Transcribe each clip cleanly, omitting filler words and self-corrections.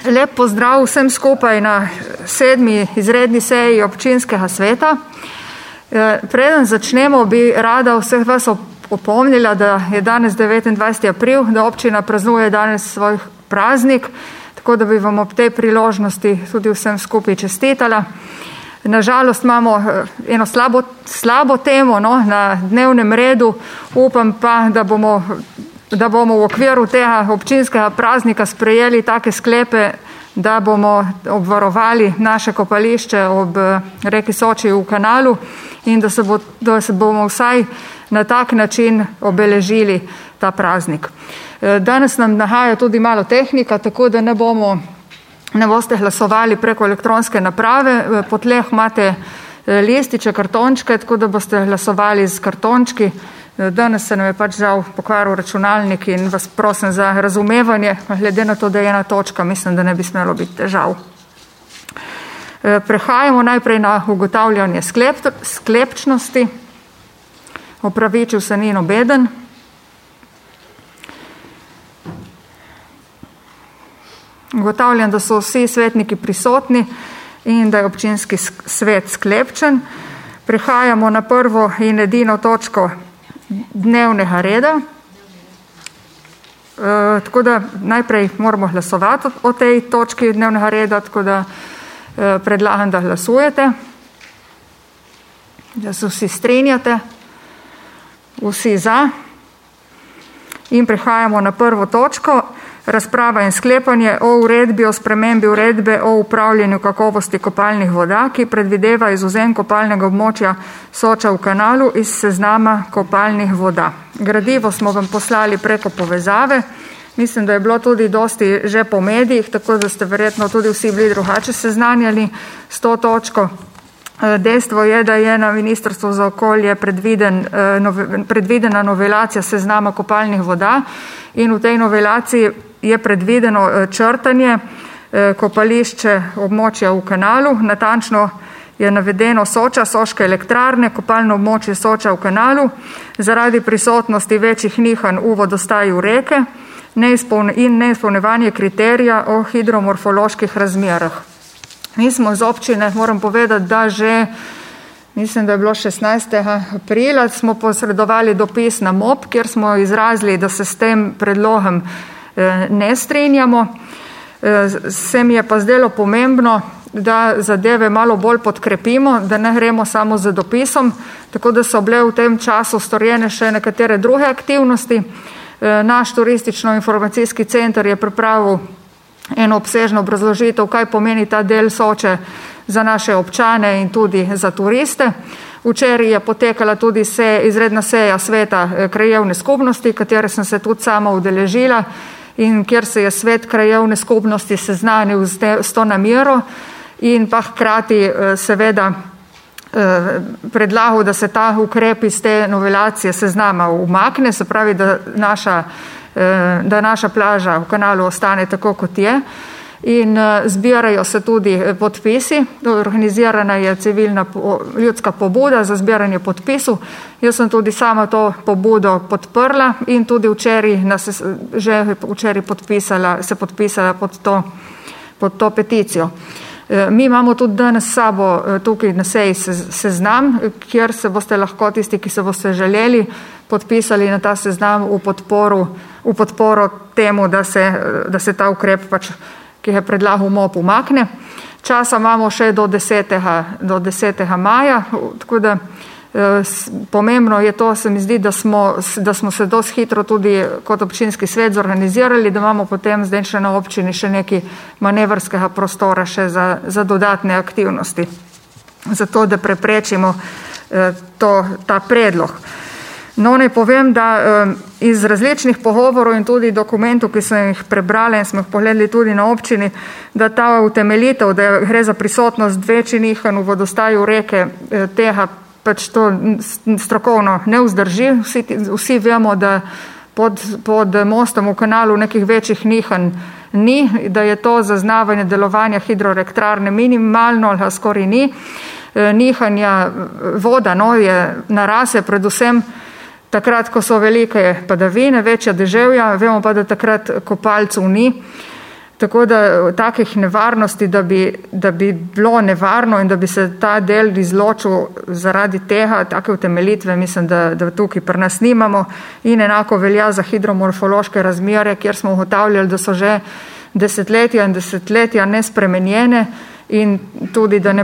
Lep pozdrav vsem skupaj na 7. izredni seji občinskega sveta. Preden začnemo, bi rada vseh vas opomnila, da je danes 29. april, da občina praznuje danes svoj praznik, tako da bi vam ob tej priložnosti tudi vsem skupaj čestitala. Nažalost imamo eno slabo temo na dnevnem redu, upam pa, da bomo v okviru tega občinskega praznika sprejeli take sklepe, da bomo obvarovali naše kopališče ob reki Soči v kanalu in da se bomo vsaj na tak način obeležili ta praznik. Danes nam nahaja tudi malo tehnika, tako da ne boste glasovali preko elektronske naprave. Po tleh imate lističe, kartončke, tako da boste glasovali z kartončki. Danes se nam je pač žal pokvaril računalnik in vas prosim za razumevanje, glede na to, da je ena točka, mislim, da ne bi smelo biti težav. Prehajamo najprej na ugotavljanje sklepčnosti. Opravičil se ni nobeden. Ugotavljam, da so vsi svetniki prisotni in da je občinski svet sklepčen. Prehajamo na prvo in edino točko dnevnega reda. Tako da najprej moramo glasovati o tej točki dnevnega reda, tako da predlagam, da glasujete. Da se vsi strinjate. Vsi za. In prehajamo na prvo točko. Razprava in sklepanje o uredbi o spremembi uredbe o upravljanju kakovosti kopalnih voda, ki predvideva izvzem kopalnega območja Soča v kanalu iz seznama kopalnih voda. Gradivo smo vam poslali preko povezave. Mislim, da je bilo tudi dosti že po medijih, tako da ste verjetno tudi vsi bili drugače seznanjali s to točko. Dejstvo je, da je na Ministrstvu za okolje predvidena novelacija seznama kopalnih voda in v tej novelaciji je predvideno črtanje kopališče območja v kanalu. Natančno je navedeno Soča, Soške elektrarne, kopalno območje Soča v kanalu, zaradi prisotnosti večjih nihanj v vodostaju reke in neizpolnjevanje kriterija o hidromorfoloških razmerah. Mi smo iz občine, moram povedati, da že, mislim, da je bilo 16. aprila, smo posredovali dopis na MOP, kjer smo izrazili, da se s tem predlogom ne strinjamo. Se mi je pa zdelo pomembno, da zadeve malo bolj podkrepimo, da ne gremo samo z dopisom, tako da so bile v tem času storjene še nekatere druge aktivnosti. Naš turistično-informacijski center je pripravil eno obsežno obrazložitev, kaj pomeni ta del Soče za naše občane in tudi za turiste. Včeraj je potekala tudi izredna seja sveta krajevne skupnosti, katere sem se tudi sama udeležila in kjer se je svet krajevne skupnosti seznanil s to namero in pa hkrati seveda predlagal, da se ta ukrep iz te novelacije seznama umakne, se pravi, da naša plaža v kanalu ostane tako, kot je. In zbirajo se tudi podpisi. Organizirana je civilna ljudska pobuda za zbiranje podpisov. Jaz sem tudi sama to pobudo podprla in tudi včeraj se podpisala pod to peticijo. Mi imamo tudi danes s sabo tukaj na seji seznam, kjer se boste lahko tisti, ki se boste želeli, podpisali na ta seznam v podporo temu, da se ta ukrep, ki je predlagal MOP, umakne. Časa imamo še do 10. maja, tako da pomembno je to, se mi zdi, da smo se dosti hitro tudi kot občinski svet zorganizirali, da imamo potem zdaj še na občini še nekaj manevrskega prostora še za dodatne aktivnosti, zato da preprečimo ta predlog. No, naj povem, da iz različnih pogovorov in tudi dokumentov, ki sem jih prebrala in smo jih pogledali tudi na občini, da ta utemeljitev, da gre za prisotnost večjih nihanj v vodostaju reke, tega pač to strokovno ne vzdrži. Vsi vemo, da pod mostom v kanalu nekih večjih nihanj ni, da je to zaznavanje delovanja hidroelektrarne minimalno ali skoraj ni. Nihanja voda je narase predvsem takrat, ko so velike padavine, večja deževja, vemo pa, da takrat kopalcev ni. Tako da takih nevarnosti, da bi bilo nevarno in da bi se ta del izločil zaradi tega, take utemeljitve, mislim, da tukaj pri nas nimamo. In enako velja za hidromorfološke razmere, kjer smo ugotavljali, da so že desetletja in desetletja nespremenjene in tudi, da ne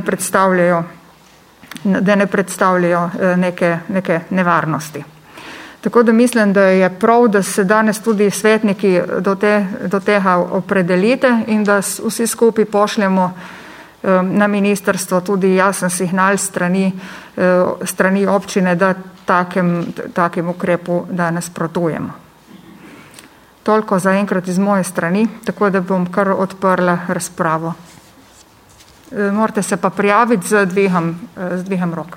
predstavljajo neke nevarnosti. Tako da mislim, da je prav, da se danes tudi svetniki do tega opredelite in da vsi skupaj pošljemo na ministrstvo tudi jasen signal strani občine, da takem ukrepu da nasprotujemo. Toliko za enkrat iz moje strani, tako da bom kar odprla razpravo. Morate se pa prijaviti z dvigom roka.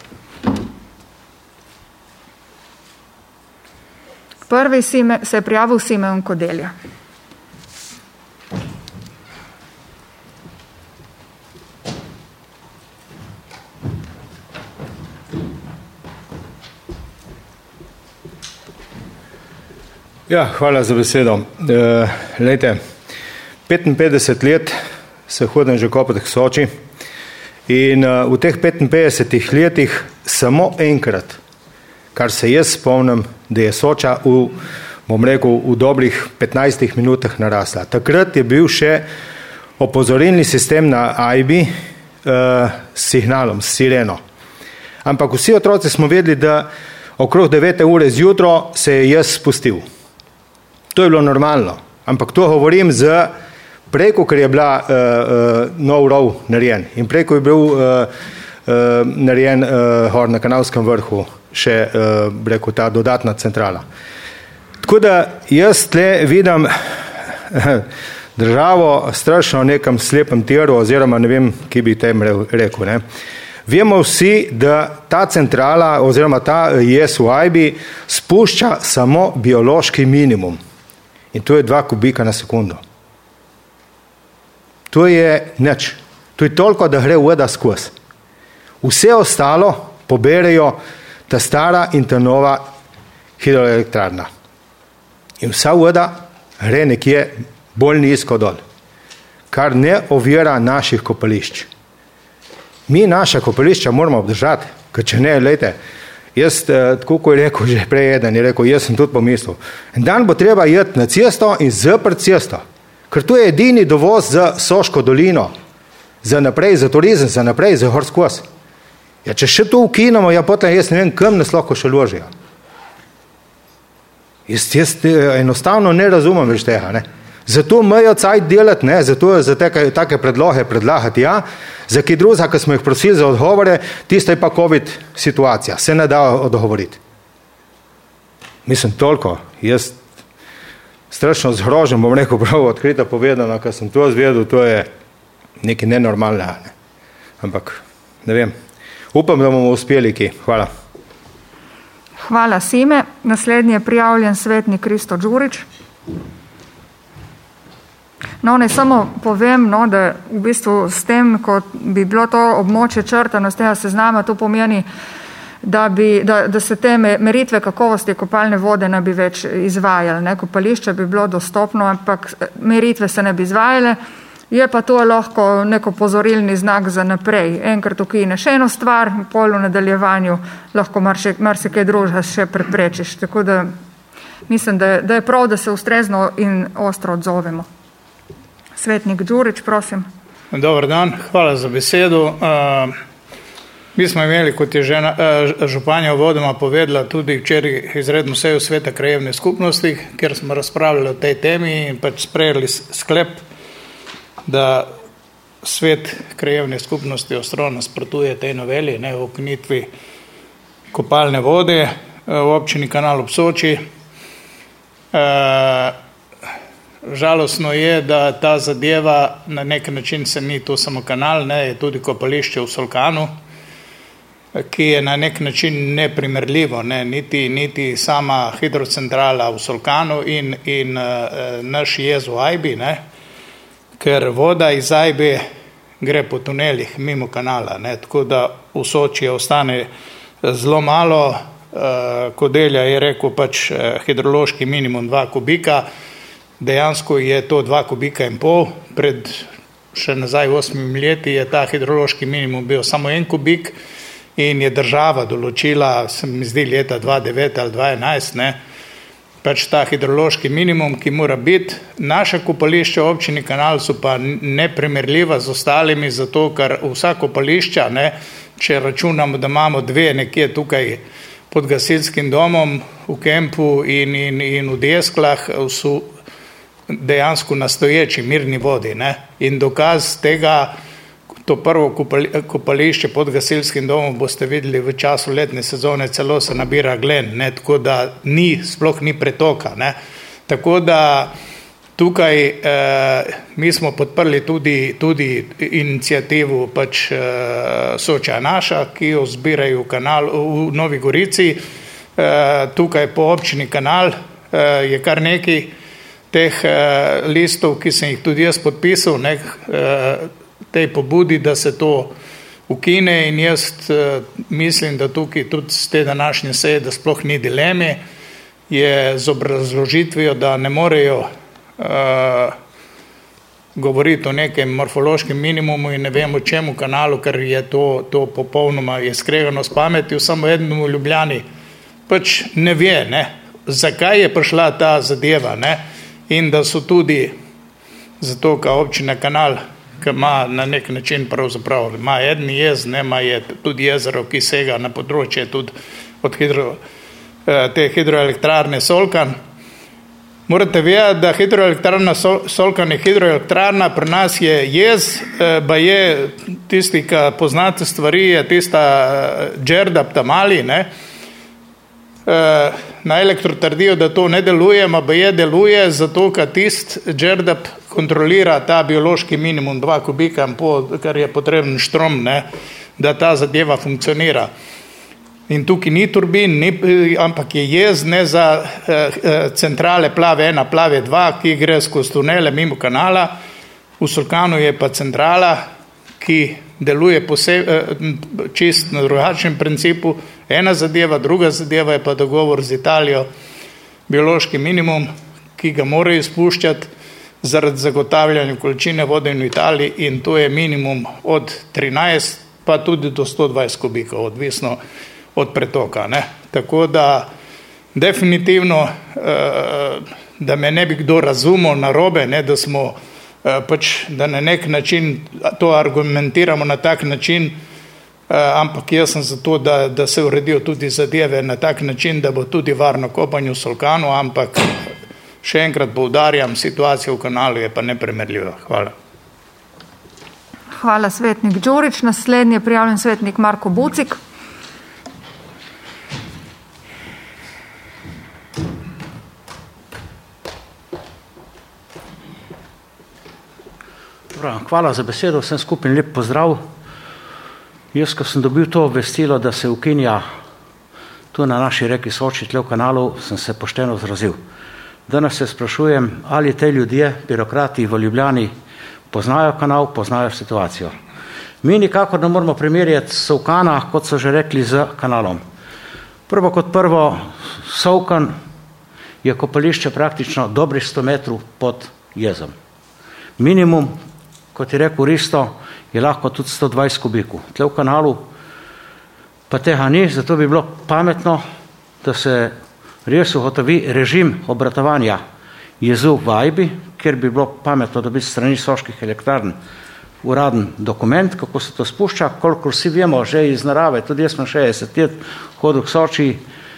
Prvi se je prijavil Simeon Kodelja. Ja, hvala za besedo. Lejte, 55 let se hodim že kopati k Soči in v teh 55 letih samo enkrat, kar se jaz spomnim, da je Soča v dobrih 15 minutah narasla. Takrat je bil še opozorilni sistem na AIBI s signalom, s sireno. Ampak vsi otroci smo vedeli, da okrog 9 ure zjutro se je jaz spustil. To je bilo normalno. Ampak to govorim preko, ker je bila nov rov narejen. In preko je bil narejen gor na Kanalskem vrhu še ta dodatna centrala. Tako da jaz tle vidim državo strašno v nekem slepem tiru, oziroma ne vem, ki bi tem rekel. Ne. Vemo vsi, da ta centrala oziroma ta jez v AIBI spušča samo biološki minimum. In to je 2 kubika na sekundo. To je nič. To je toliko, da gre voda skozi. Vse ostalo poberejo ta stara in ta nova hidroelektrarna. In vsa voda gre nekje bolj nizko dol, kar ne ovira naših kopališč. Mi naša kopališča moramo obdržati, ker če ne, lejte, jaz, tako ko je rekel že prej eden, je rekel, jaz sem tudi pomislil. En dan bo treba jeti na cesto in zaprt cesto, ker to je edini dovoz za Soško dolino, za naprej, za turizem, za naprej, za gor skozi. Ja, če še to ukinemo, ja potem jaz ne vem, kam nas lahko še ložijo. Jaz enostavno ne razumem več tega, ne. Zato imajo cajt delati, ne, zato za take predloge predlagati, ja, za kaj druga, ko smo jih prosili za odgovore, tista je pa COVID situacija, se ne da odgovoriti. Mislim, toliko, jaz strašno zgrožen, bom rekel prav odkrito povedano, ko sem to zvedel, to je nekaj nenormalnega, ne. Ampak, ne vem, upam, da bomo uspeli ki. Hvala. Hvala, Sime. Naslednji je prijavljen svetnik Kristo Đurić. No, ne samo povem, no, da v bistvu s tem, ko bi bilo to območje črtano z tega seznama, to pomeni, da se te meritve kakovosti kopalne vode ne bi več izvajali. Ne. Kopališče bi bilo dostopno, ampak meritve se ne bi izvajale. Je pa to lahko neko pozorilni znak za naprej. Enkrat ukine še eno stvar, pol v nadaljevanju lahko marsikaj drugega še preprečiš. Tako da mislim, da je prav, da se ustrezno in ostro odzovemo. Svetnik Đurić, prosim. Dobar dan, hvala za besedo. Mi smo imeli, kot je županja uvodoma povedala, tudi včeraj izredno sejo sveta krajevne skupnosti, kjer smo razpravljali o tej temi in pač sprejeli sklep, da svet krajevne skupnosti ostro nasprotuje tej noveli, ne, o ukinitvi kopalne vode v občini Kanal ob Soči. Žalostno je, da ta zadeva na nek način se ni to samo kanal, ne, je tudi kopališče v Solkanu, ki je na nek način neprimerljivo, ne, niti sama hidrocentrala v Solkanu in naš jez v AIBI, ne, ker voda iz AIBI gre po tunelih mimo kanala, ne, tako da v Soči ostane zelo malo. Kodelja je rekel pač hidrološki minimum 2 kubika. dejansko je to 2,5 kubika, pred še nazaj 8 leti je ta hidrološki minimum bil samo 1 kubik in je država določila, se mi zdi leta 2009 ali 2011, ne, pač ta hidrološki minimum, ki mora biti. Naša kopališča v občini Kanal so pa neprimerljiva z ostalimi, zato ker vsa kopališča, ne, če računamo, da imamo 2 nekje tukaj pod gasilskim domom v Kempu in v Desklah, so dejansko na stoječi mirni vodi, ne. In dokaz tega, to prvo kopališče pod gasilskim domom boste videli v času letne sezone, celo se nabira glen, ne, tako da sploh ni pretoka, ne. Tako da tukaj mi smo podprli tudi inicijativu pač Soča naša, ki jo zbirajo v Novi Gorici. Tukaj po občini Kanal je kar nekaj teh listov, ki sem jih tudi jaz podpisal, ne, tej pobudi, da se to ukine, in jaz mislim, da tukaj tudi z te današnje seje, da sploh ni dileme, je z obrazložitvijo, da ne morejo govoriti o nekem morfološkem minimumu in ne vem o čemu Kanalu, ker je to popolnoma je skregano s pametjo, samo eden v Ljubljani pač ne ve, ne, zakaj je prišla ta zadeva, ne, in da so tudi zato, ker občina Kanal, ki ima na nek način pravzaprav, ima eden jez, ne, ima je tudi jezero, ki sega na področje tudi od te hidroelektrarne Solkan. Morate vedeti, da hidroelektrarna Solkan je hidroelektrarna, pri nas je jez, pa je tisti, ki poznate stvari, je tista Đerdap Tamali, ne. Na elektro trdijo, da to ne deluje, pa je deluje, zato ker tist Đerdap kontrolira ta biološki minimum 2,5 kubika, kar je potreben štrom, ne, da ta zadeva funkcionira. In tukaj ni turbin, ampak je jez, ne, za centrale Plave 1, Plave 2, ki gre skozi tunele mimo Kanala. V Solkanu je pa centrala, ki deluje čist na drugačnem principu. Ena zadeva, druga zadeva je pa dogovor z Italijo, biološki minimum, ki ga morajo izpuščati zaradi zagotavljanja količine vode v Italiji, in to je minimum od 13 pa tudi do 120 kubikov, odvisno od pretoka, ne. Tako da definitivno, da me ne bi kdo razumel narobe, ne, da smo pač, da na nek način to argumentiramo na tak način, ampak jaz sem za to, da se uredijo tudi zadeve na tak način, da bo tudi varno kopanje v Solkanu, ampak še enkrat poudarjam, situacija v Kanalu je pa neprimerljiva. Hvala. Hvala, svetnik Đurić. Naslednji je prijavljen svetnik Marko Bucik. Hvala za besedo, vsem skupaj lep pozdrav. Jaz, ko sem dobil to obvestilo, da se ukinja tu na naši reki Soči, tle v Kanalu, sem se pošteno izrazil. Danes se sprašujem, ali te ljudje, birokrati v Ljubljani, poznajo Kanal, poznajo situacijo. Mi nikakor ne moramo primerjati Solkana, kot so že rekli, z Kanalom. Prvo kot prvo, Solkan je kopališče praktično dobrih 100 metrov pod jezom. Minimum, kot je rekel Risto, je lahko tudi 120 kubikov. Tle v Kanalu pa tega ni, zato bi bilo pametno, da se res ugotovi režim obratovanja jezu v Ajbi, kjer bi bilo pametno dobiti strani soških elektrarn uraden dokument, kako se to spušča, kolikor vsi vemo že iz narave, tudi jaz sem 60 let hodil k Soči,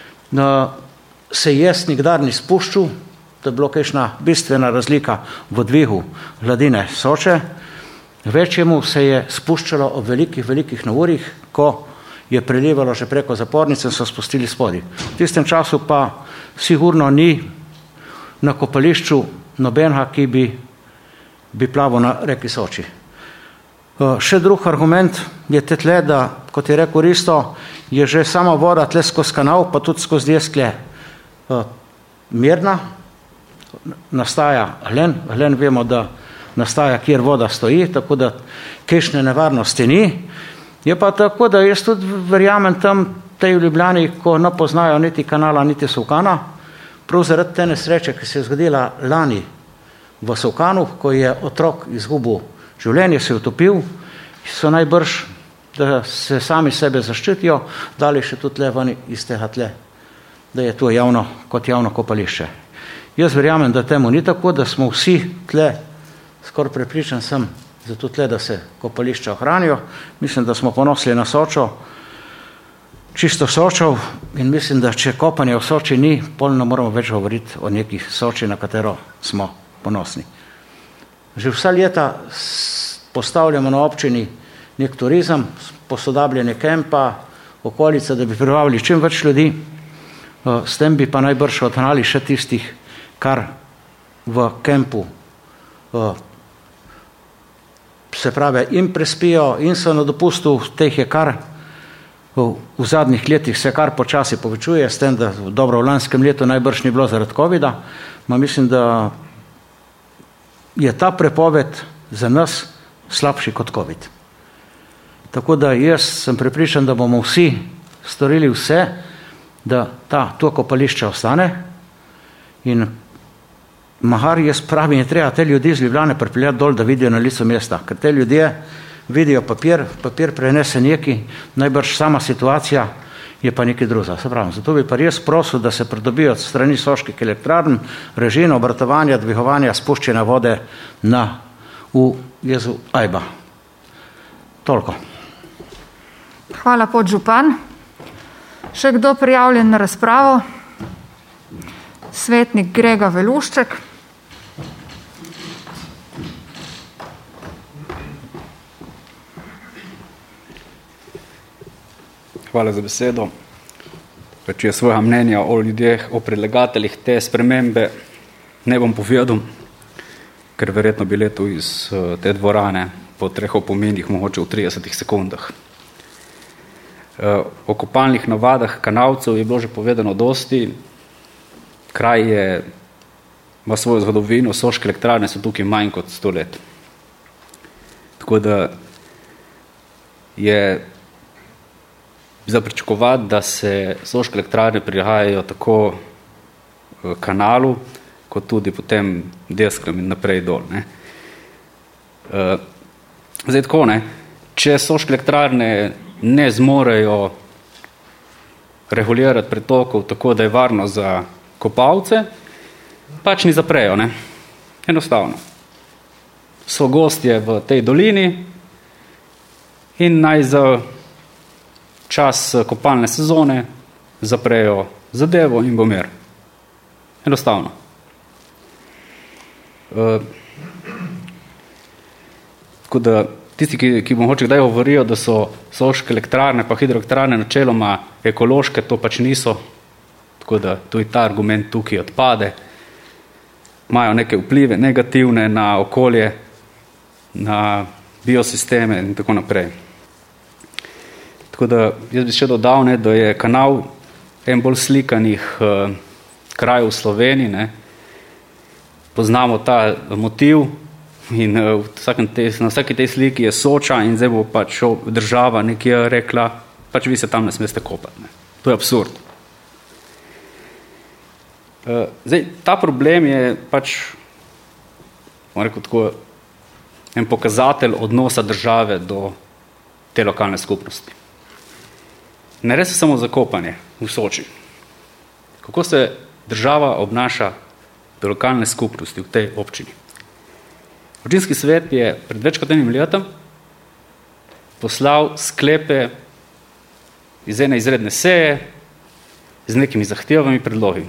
se jaz nikdar ni spuščal, da je bilo kakšna bistvena razlika v dvigu hladine Soče. Večjemu se je spuščalo ob velikih navorih, ko je prelivalo že preko zapornice in so spustili spodaj. V tistem času pa sigurno ni na kopališču nobenega, ki bi plaval na reki Soči. Še drug argument je tle, da, kot je rekel Risto, je že sama voda tle skozi Kanal, pa tudi skozi Desklje mirna, nastaja hlen vemo, da nastaja, kjer voda stoji, tako da kakšne nevarnosti ni. Je pa tako, da jaz tudi verjamem tam tej v Ljubljani, ko ne poznajo niti Kanala, niti Solkana, prav zaradi te nesreče, ki se je zgodila lani v Solkanu, ko je otrok izgubil življenje, se je utopil, so najbrž, da se sami sebe zaščitijo, dali še tu tle ven iz tega tle, da je to kot javno kopališče. Jaz verjamem, da temu ni tako, da smo vsi tle, skoraj prepričan sem, zato tle, da se kopališča ohranijo. Mislim, da smo ponosili na Sočo, čisto Sočov, in mislim, da če kopanja v Soči ni, pol ne moramo več govoriti o nekih Soči, na katero smo ponosni. Že vsa leta postavljamo na občini nek turizem, posodabljanje kempa, okolice, da bi privabili čim več ljudi, s tem bi pa najbrž odhnali še tistih, kar v kempu se pravi in prespijo in so na dopustu, teh je kar v zadnjih letih se kar počasi povečuje, s tem, da dobro v lanskem letu najbrž ni bilo zaradi covida, mislim, da je ta prepoved za nas slabši kot covid. Tako da jaz sem prepričan, da bomo vsi storili vse, da to kopališče ostane in mahar jaz pravim, je treba te ljudi z Ljubljane pripeljati dol, da vidijo na licu mesta, ker te ljudje vidijo papir prenese neki, najbrž sama situacija je pa nekaj druga. Se pravim, zato bi pa res prosil, da se pridobijo od strani soških elektrarn režim obratovanja, dvigovanja, spuščanja vode v jezu Ajba. Toliko. Hvala, podžupan. Še kdo prijavljen na razpravo? Svetnik Grega Velušček. Hvala za besedo. Če je svoja mnenja o ljudeh, o predlagateljih te spremembe ne bom povedal, ker verjetno bi letel iz te dvorane po 3 opomenih mogoče v 30 sekundah. O kopalnih navadah kanalcev je bilo že povedano dosti. Kraj ima svojo zgodovino, Soške elektrarne so tukaj manj kot 100 let. Tako da je za pričakovati, da se Soške elektrarne prihajajo tako kanalu, kot tudi potem deskam in naprej dol. Zdaj tako, če Soške elektrarne ne zmorejo regulirati pretokov tako, da je varno za kopalce, pač ni zaprejo, enostavno. So gostje v tej dolini in naj za čas kopalne sezone zaprejo zadevo in bo mir. Enostavno. Tako da tisti, ki mogoče kdaj govorijo, da so soške elektrarne pa hidroelektrarne načeloma ekološke, to pač niso. Tako da tudi ta argument tukaj odpade. Imajo neke vplive negativne na okolje, na biosisteme in tako naprej. Tako da jaz bi še dodal, da je kanal en bolj slikanih krajev v Sloveniji. Poznamo ta motiv in na vsaki tej sliki je Soča in zdaj bo pač država nekje rekla, pač vi se tam ne smeste kopati. To je absurd. Zdaj, ta problem je pač, bom rekel tako, en pokazatelj odnosa države do te lokalne skupnosti. Ne res samo za kopanje v Soči. Kako se država obnaša do lokalne skupnosti v tej občini? Občinski svet je pred več kot 1 letom poslal sklepe iz ene izredne seje z nekimi zahtevami predlogi.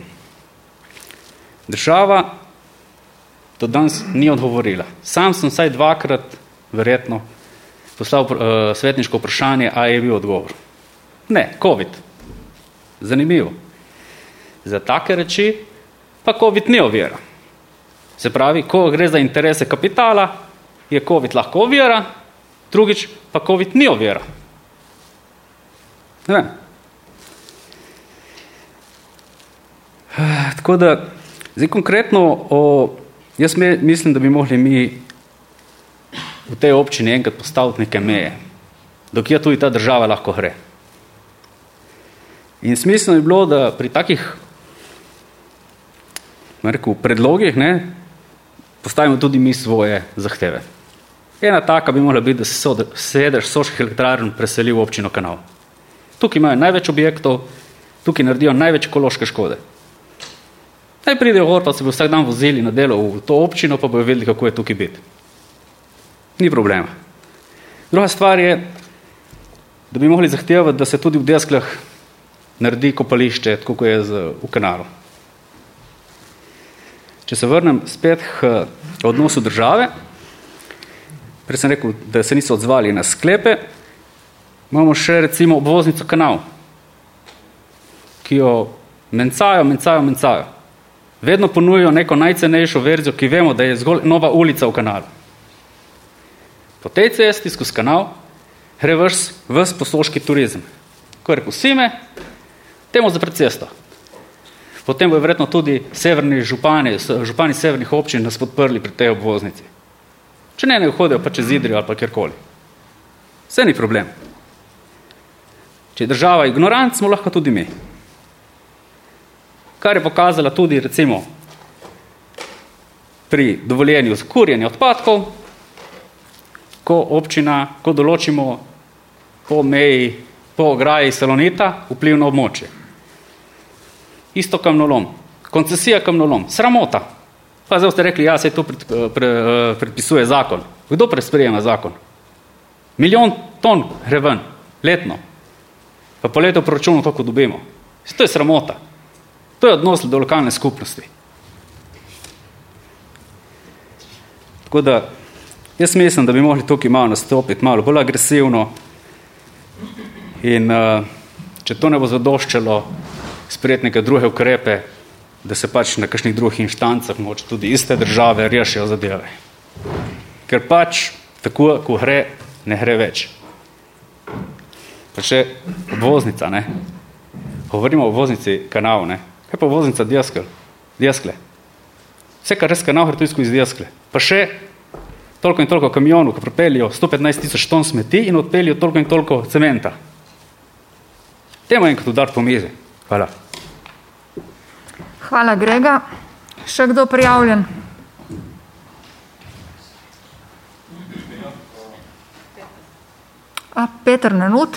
Država do danes ni odgovorila. Sam sem vsaj 2-krat verjetno poslal svetniško vprašanje, a je bil odgovor. Ne, COVID. Zanimivo. Za take reči pa COVID ni ovira. Se pravi, ko gre za interese kapitala, je COVID lahko ovira, drugič pa COVID ni ovira. Ne. Tako da, zdaj konkretno, jaz mislim, da bi mogli mi v tej občini enkrat postaviti neke meje, dokje tudi ta država lahko gre. In smiselno je bilo, da pri takih predlogih postavimo tudi mi svoje zahteve. Ena taka bi morala biti, da se sedež soških elektrarn preseli v občino Kanal. Tukaj imajo največ objektov, tukaj naredijo največ ekološke škode. Naj pridejo gor, pa se bo vsak dan vozili na delo v to občino, pa bojo vedeli, kako je tukaj biti. Ni problema. Druga stvar je, da bi mogli zahtevati, da se tudi v Desklah naredi kopališče, tako kot je v Kanalu. Če se vrnem spet k odnosu države, prej sem rekel, da se niso odzvali na sklepe, imamo še recimo obvoznico Kanal, ki jo mencajo. Vedno ponujajo neko najcenejšo verzijo, ki vemo, da je zgolj nova ulica v Kanalu. Po tej cesti skozi Kanal gre ves posoški turizem. Ko je rekel Sime, temu zapred cesto. Potem bojo verjetno tudi župani severnih občin nas podprli pri tej obvoznici. Če ne hodijo pa čez Idrijo ali pa kjerkoli. Vse ni problem. Če je država ignorant, smo lahko tudi mi. Kar je pokazala tudi recimo pri dovoljenju za kurjenje odpadkov, ko določimo po meji, po ograji Salonita vpliv na območje. Isto kamnolom, koncesija kamnolom, sramota. Pa zdaj ste rekli, ja, se to predpisuje zakon. Kdo sprejema zakon? 1 milijon ton gre ven, letno. Pa po letu v proračunu toliko dobimo. To je sramota. To je odnos do lokalne skupnosti. Tako da, jaz mislim, da bi mogli tukaj malo nastopiti, malo bolj agresivno in če to ne bo zadoščalo sprejeti neke druge ukrepe, da se pač na kakšnih drugih inštancah moče tudi iste države rešijo zadeve. Ker pač tako, ko gre, ne gre več. Pa še obvoznica, ne? Govorimo o obvoznici Kanal, ne? Kaj pa obvoznica Deskle? Vse, kar res Kanal, gre to skozi Deskle. Pa še toliko in toliko kamionov, ki propeljijo 115 000 ton smeti in odpeljijo toliko in toliko cementa. Temo enkrat udar po mizi. Hvala. Hvala, Grega. Še kdo prijavljen? Peter Nanut.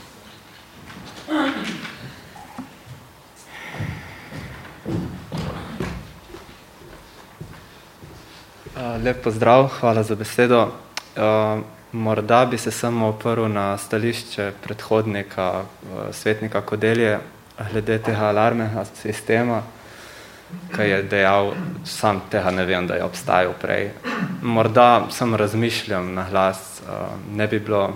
Lep pozdrav, hvala za besedo. Morda bi se samo oprl na stališče predhodnika svetnika Kodelje glede tega alarmnega sistema, ki je dejal, sam tega ne vem, da je obstajal prej. Morda sam razmišljam na glas, ne bi bilo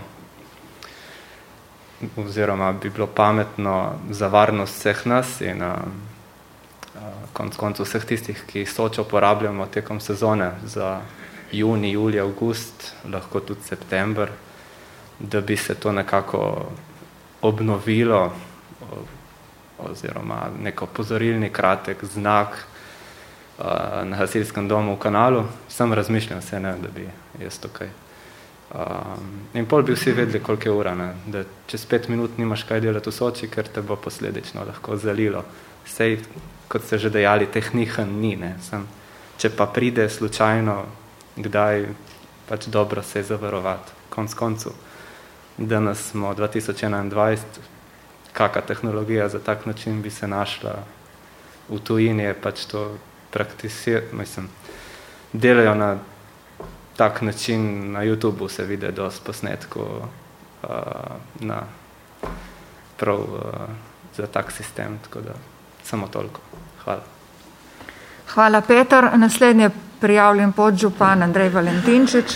oziroma bi bilo pametno za varnost vseh nas in konec koncev vseh tistih, ki Sočo uporabljamo tekom sezone za juni, julij, avgust, lahko tudi september, da bi se to nekako obnovilo oziroma neko opozorilni kratek znak na gasilskem domu v Kanalu. Sam razmišljam se, ne, da bi jaz tukaj. In pol bi vsi vedeli, koliko je ura, ne, da čez 5 minut nimaš kaj delati v Soči, ker te bo posledično lahko zalilo. Sej, kot ste že dejali, teh nihanj ni, ne. Če pa pride slučajno, kdaj pač dobro se zavarovati. Konec koncu, danes smo 2021, kakšna tehnologija za tak način bi se našla v tujini, je pač to delajo na tak način, na YouTubeu se vidi dosti posnetkov prav za tak sistem, tako da samo toliko. Hvala. Hvala, Peter. Naslednji je prijavljen podžupan Andrej Valentinčič.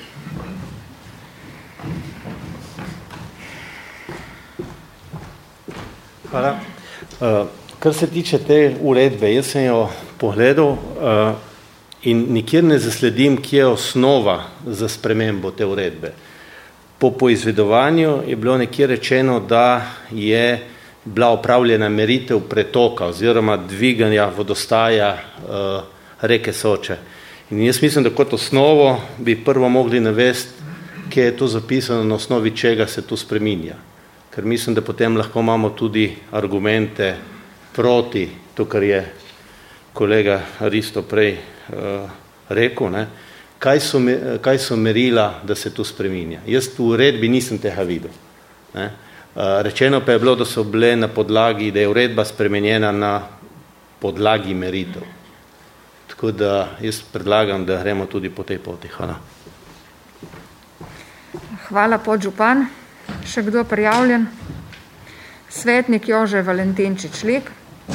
Hvala. Kar se tiče te uredbe, jaz sem jo pogledal in nikjer ne zasledim, kje je osnova za spremembo te uredbe. Po poizvedovanju je bilo nekje rečeno, da je bila opravljena meritev pretoka oziroma dviganja vodostaja reke Soče. In jaz mislim, da kot osnovo bi prvo mogli navesti, kje je to zapisano, na osnovi čega se to spreminja. Ker mislim, da potem lahko imamo tudi argumente proti to, kar je kolega Risto prej rekel, ne, kaj so merila, da se to spreminja. Jaz v uredbi nisem tega videl. Ne. Rečeno pa je bilo, da so bile na podlagi, da je uredba spremenjena na podlagi meritev. Tako da jaz predlagam, da gremo tudi po tej poti. Hvala. Hvala, podžupan. Še kdo prijavljen? Svetnik Jože Valentinčič-Lik.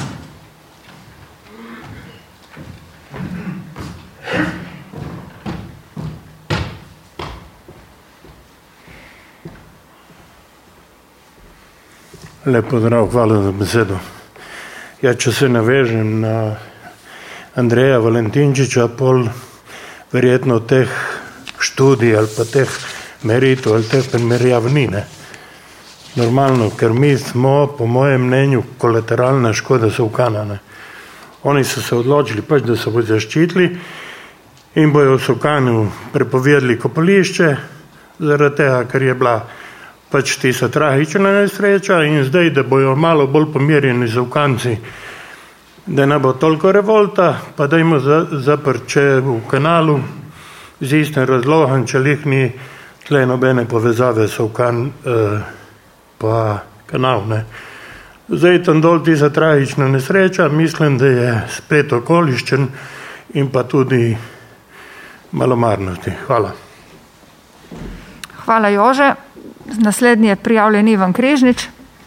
Lep pozdrav, hvala za besedo. Ja, če se navežem na Andreja Valentinčiča, pol verjetno teh študij ali pa teh meritev ali teh primerjav ni, ne. Normalno, ker mi smo, po mojem mnenju, kolateralna škoda Solkana, ne. Oni so se odločili pač, da so bo zaščitili in bojo v Solkanu prepovedali kopališče, zaradi tega, ker je bila pač tista tragična nesreča in zdaj, da bojo malo bolj pomirjeni Solkanci, da ne bo toliko revolta, pa dajmo zaprče v kanalu z istim razlogom, če lih ni tle nobene povezave Solkan pa kanal, ne. Zdaj tam dol tista tragična nesreča, mislim, da je spet okoliščen in pa tudi malomarnosti. Hvala. Hvala, Jože. Naslednji je prijavljen Ivan Križnič.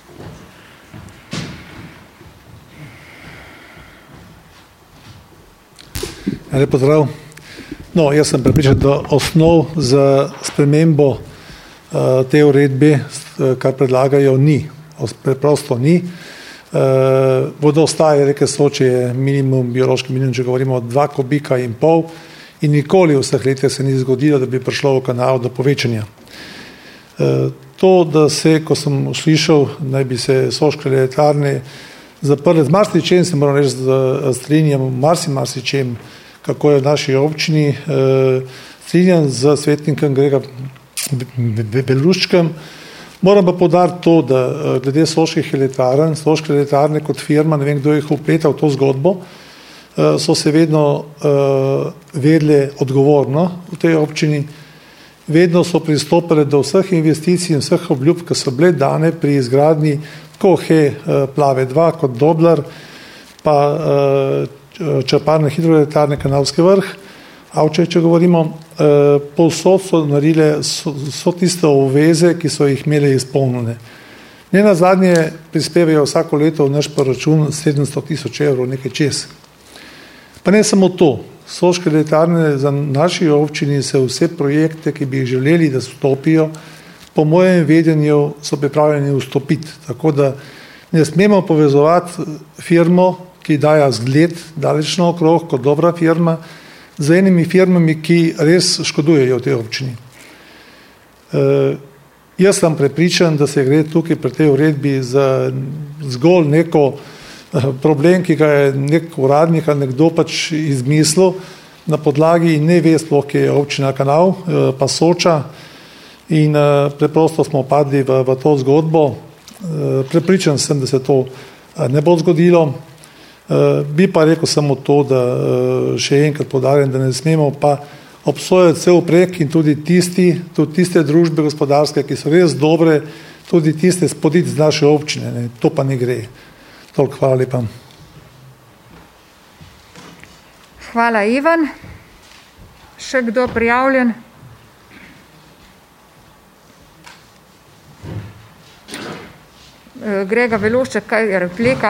Lep pozdrav. No, jaz sem prepričan, da osnov za spremembo te uredbe, kar predlagajo, ni. Preprosto ni. Voda ostaje, reke Soče je minimum, biološki minimum, če govorimo 2,5 kubika in nikoli v vseh letih se ni zgodilo, da bi prišlo v kanal do povečanja. To, da se, ko sem slišal, naj bi se Soške elektrarne zaprle z marsičem, se moram reči, da strinjam marsičem, kako je v naši občini, strinjam z svetnikom Grega Beluščkem. Moram pa poudariti to, da glede Soške elektrarne kot firma, ne vem, kdo jih vpleta v to zgodbo, so se vedno vedle odgovorno v tej občini. Vedno so pristopili do vseh investicij in vseh obljub, ki so bile dane pri izgradnji tako Plave 2 kot Doblar, pa črpalne hidroelektrarne Kanalski vrh, Avče, če govorimo, povsod so naredile so tiste obveze, ki so jih imeli izpolnjene. Ne nazadnje prispevajo vsako leto v naš proračun 700,000 evrov, nekaj čez. Pa ne samo to. Soške elektrarne za naši občini se vse projekte, ki bi jih želeli, da vstopijo, po mojem vedenju so pripravljeni vstopiti. Tako da ne smemo povezovati firmo, ki daja zgled daleč naokrog kot dobra firma, z enimi firmami, ki res škodujejo v tej občini. Jaz sem prepričan, da se gre tukaj pri tej uredbi za zgolj neko problem, ki ga je nek uradnik ali nekdo pač izmislil na podlagi ne ve sploh, ki je občina Kanal, pa Soča in preprosto smo padli v to zgodbo. Prepričan sem, da se to ne bo zgodilo. Bi pa rekel samo to, da še enkrat poudarjam, da ne smemo pa obsojati cel prek in tudi tiste družbe gospodarske, ki so res dobre, tudi tiste spoditi z naše občine. Ne. To pa ne gre. Toliko, hvala lepa. Hvala, Ivan. Še kdo prijavljen? Grega Velušček, kaj je replika?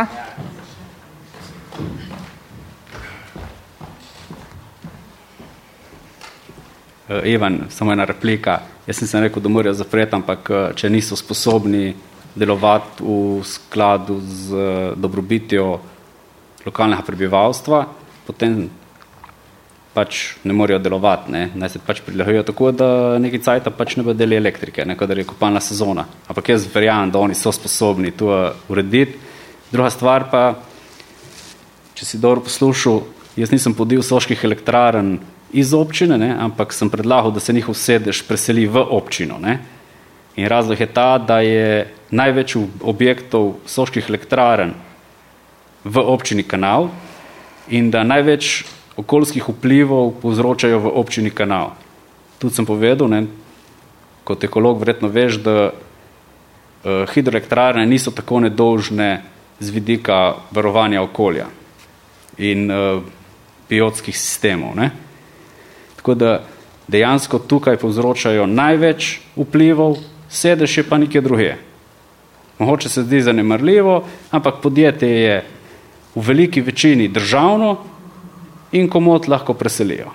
Ivan, samo ena replika. Jaz sem se rekel, da morajo zapreti, ampak če niso sposobni delovati v skladu z dobrobitjo lokalnega prebivalstva, potem pač ne morejo delovati, ne? Naj se pač prilagajajo tako, da neki cajta pač ne bo deli elektrike, ne? Kadar je kopalna sezona. Ampak jaz verjamem, da oni so sposobni to urediti. Druga stvar pa, če si dobro poslušal, jaz nisem podil Soških elektrarn iz občine, ne? Ampak sem predlagal, da se njihov sedež preseli v občino, ne? In razlog je ta, da je največ objektov Soških elektrarn v občini Kanal in da največ okoljskih vplivov povzročajo v občini Kanal. Tudi sem povedal, kot ekolog verjetno veš, da hidroelektrarne niso tako nedolžne z vidika varovanja okolja in biotskih sistemov. Tako da dejansko tukaj povzročajo največ vplivov, sedež je pa nekje druge. Mogoče se zdi zanemarljivo, ampak podjetje je v veliki večini državno in komot lahko preselijo.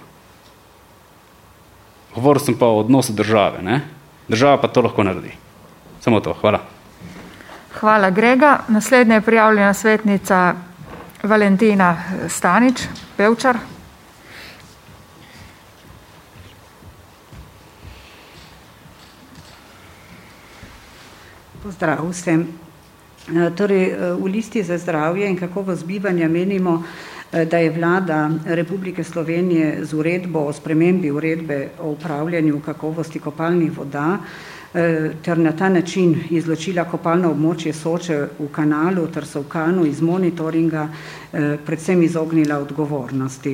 Govoril sem pa o odnosu države. Država pa to lahko naredi. Samo to. Hvala. Hvala, Grega. Naslednja je prijavljena svetnica Valentina Stanič, Pevčar. Pozdrav vsem. Torej, v Listi za zdravje in kakovost bivanja menimo, da je Vlada Republike Slovenije z uredbo o spremembi uredbe o upravljanju kakovosti kopalnih voda ter na ta način izločila kopalno območje Soče v Kanalu ter Solkanu iz monitoringa predvsem izognila odgovornosti.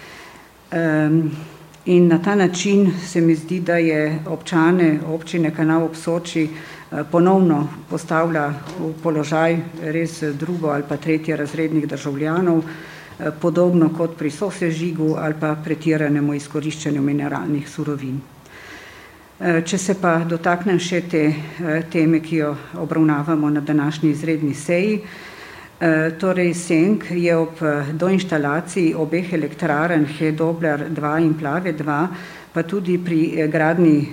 In na ta način se mi zdi, da je občane občine Kanal ob Soči ponovno postavlja v položaj res drugo ali pa tretje razrednih državljanov, podobno kot pri sosežigu ali pa pretiranemu izkoriščanju mineralnih surovin. Če se pa dotaknem še te teme, ki jo obravnavamo na današnji izredni seji, torej SENG je ob doinštalaciji obeh elektrarn Hedobler 2 in Plave 2, pa tudi pri gradnji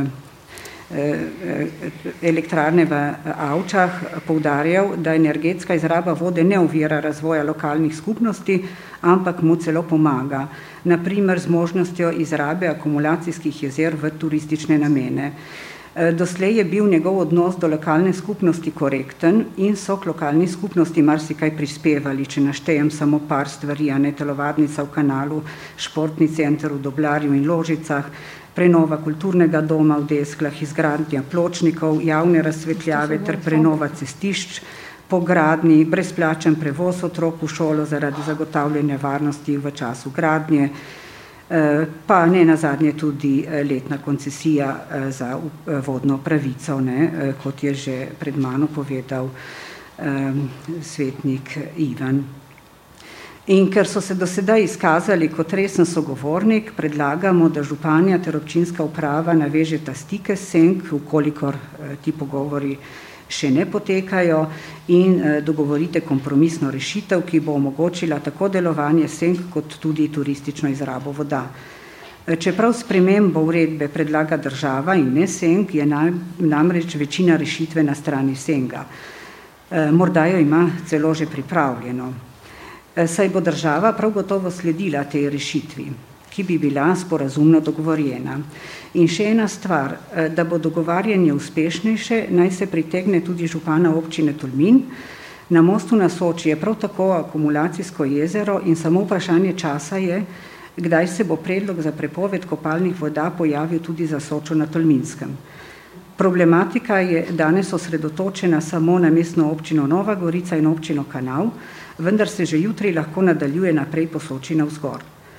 elektrarne v Avčah poudarjal, da energetska izraba vode ne ovira razvoja lokalnih skupnosti, ampak mu celo pomaga, na primer z možnostjo izrabe akumulacijskih jezer v turistične namene. Doslej je bil njegov odnos do lokalne skupnosti korekten in so k lokalni skupnosti marsikaj prispevali, če naštejem samo par stvari, telovadnica v Kanalu, športni center v Doblarju in Ložicah, prenova kulturnega doma v Desklah, izgradnja pločnikov, javne razsvetljave ter prenova cestišč, po gradnji, brezplačen prevoz otrok v šolo zaradi zagotavljanja varnosti v času gradnje, pa ne nazadnje tudi letna koncesija za vodno pravico, kot je že pred mano povedal svetnik Ivan. In ker so se do sedaj izkazali kot resen sogovornik, predlagamo, da županja ter občinska uprava navežeta stike s SENG, ukolikor ti pogovori še ne potekajo, in dogovorite kompromisno rešitev, ki bo omogočila tako delovanje SENG kot tudi turistično izrabo voda. Čeprav spremembo uredbe predlaga država in ne SENG, je namreč večina rešitve na strani SENG-a. Morda jo ima celo že pripravljeno. Saj bo država prav gotovo sledila tej rešitvi, ki bi bila sporazumno dogovorjena. In še ena stvar, da bo dogovarjanje uspešnejše, naj se pritegne tudi župana občine Tolmin. Na mostu na Soči je prav tako akumulacijsko jezero in samo vprašanje časa je, kdaj se bo predlog za prepoved kopalnih voda pojavil tudi za Sočo na Tolminskem. Problematika je danes osredotočena samo na mestno občino Nova Gorica in občino Kanal, vendar se že jutri lahko nadaljuje naprej po Soči navzgor.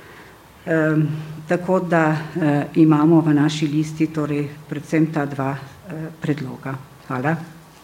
Tako da imamo v naši listi torej predvsem ta dva predloga. Hvala.